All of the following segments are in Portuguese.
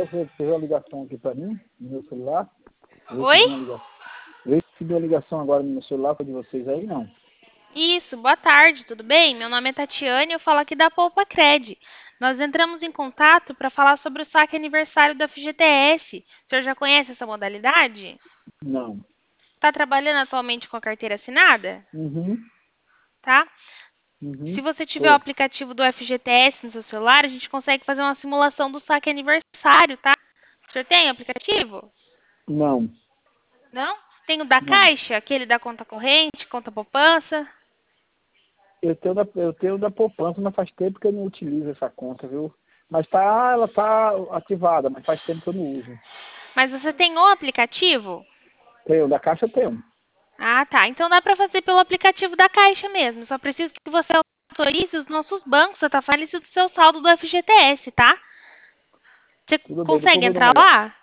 você fez a ligação aqui para mim, no meu celular. Eu Oi? recebi uma ligação agora no meu celular, foi de vocês aí, não? Isso, boa tarde, tudo bem? Meu nome é Tatiane e eu falo aqui da Poupa Cred. Nós entramos em contato para falar sobre o saque aniversário da FGTS. O senhor já conhece essa modalidade? Não. Está trabalhando atualmente com a carteira assinada? Uhum, Tá? Se uhum. você tiver o Tô. aplicativo do FGTS no seu celular, a gente consegue fazer uma simulação do saque aniversário, tá? O senhor tem o aplicativo? Não, Não? Tem o da não. Caixa, aquele da conta corrente, conta poupança? Eu tenho da poupança, mas faz tempo que eu não utilizo essa conta, viu? Mas ela tá ativada, mas faz tempo que eu não uso. Mas você tem o aplicativo? Tenho, da Caixa eu tenho. Ah, tá. Então dá para fazer pelo aplicativo da Caixa mesmo. Só preciso que você autorize os nossos bancos a estar falecido do seu saldo do FGTS, tá? Você Tudo bem, depois consegue eu vou dar uma entrar olhada. lá?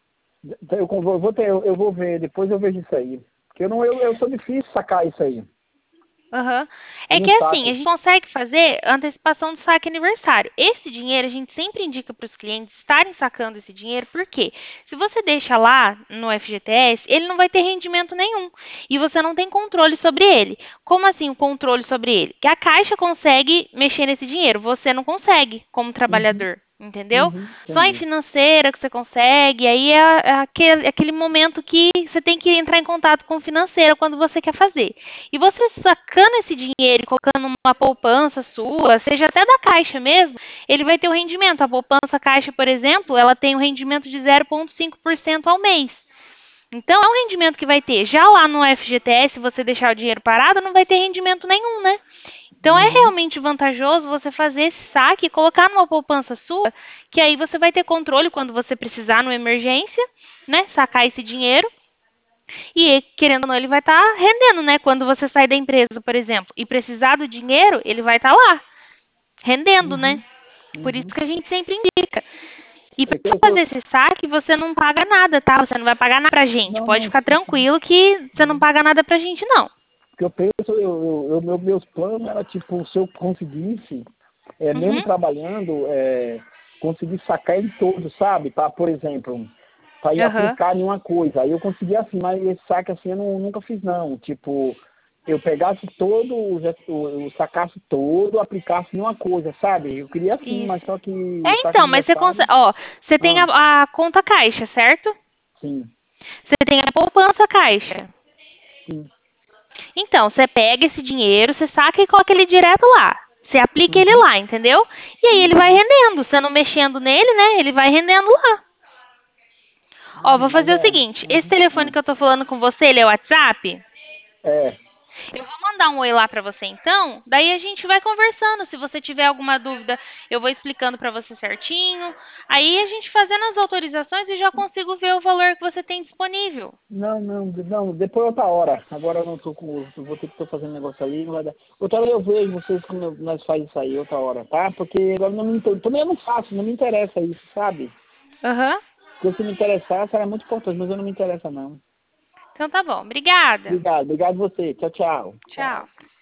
Eu vou ver, depois eu vejo isso aí. Porque eu sou difícil sacar isso aí. Aham. Eu É não que assim, a saco. gente consegue fazer antecipação do saque aniversário. Esse dinheiro a gente sempre indica para os clientes estarem sacando esse dinheiro, porque se você deixa lá no FGTS, ele não vai ter rendimento nenhum e você não tem controle sobre ele. Como assim o controle sobre ele? Que a Caixa consegue mexer nesse dinheiro, você não consegue como Uhum, trabalhador. Entendeu? Só em entendi. financeira que você consegue, aí é aquele momento que você tem que entrar em contato com o financeiro quando você quer fazer. E você sacando esse dinheiro e colocando numa poupança sua, seja até da Caixa mesmo, ele vai ter o rendimento. A poupança Caixa, por exemplo, ela tem um rendimento de 0,5% ao mês. Então, é um rendimento que vai ter. Já lá no FGTS, se você deixar o dinheiro parado, não vai ter rendimento nenhum, né? Então, é Uhum, realmente vantajoso você fazer esse saque e colocar numa poupança sua, que aí você vai ter controle quando você precisar numa emergência, né? Sacar esse dinheiro. E, querendo ou não, ele vai estar rendendo, né? Quando você sai da empresa, por exemplo, e precisar do dinheiro, ele vai estar lá, rendendo, né? uhum, Por isso uhum. que a gente sempre indica. E para É que eu fazer tô... esse saque, você não paga nada, tá? Você não vai pagar nada pra gente. Não, Pode não, ficar sim, sim. tranquilo que você não Uhum. paga nada pra gente, não. Porque eu penso, meus planos era tipo, se eu conseguisse, mesmo Uhum. trabalhando, conseguir sacar em todo, sabe? Pra, por exemplo, para ir Aham. aplicar em uma coisa. Aí eu consegui assim, mas esse saque assim eu nunca fiz não. Tipo, eu pegasse todo, eu sacasse todo, aplicasse em uma coisa, sabe? Eu queria assim, mas Isso. só que É, o saque então, mas você aniversário, consegue. Ó, você tem ah, a conta caixa, certo? sim, Você tem a poupança caixa. sim. Então, você pega esse dinheiro, você saca e coloca ele direto lá. Você aplica ele Uhum, lá, entendeu? E aí ele vai uhum. rendendo. Você não mexendo nele, né? Ele vai rendendo lá. Ó, vou Mas fazer o seguinte. Esse uhum, telefone que eu tô falando com você, ele é o WhatsApp? é. Eu vou mandar um oi lá pra você então. Daí a gente vai conversando. Se você tiver alguma dúvida, eu vou explicando pra você certinho. Aí a gente fazendo as autorizações e já consigo ver o valor que você tem disponível. Não, depois outra hora. Agora eu não tô com. Eu vou ter que estar fazendo negócio ali, não vai dar. Outra hora eu vejo vocês como nós faz isso aí, outra hora, tá? Porque agora não me também eu não faço, não me interessa isso, sabe? Aham. Porque se me interessasse era muito importante, mas eu não me interessa não. Então tá bom. Obrigada. Obrigado a você. Tchau, tchau. Tchau.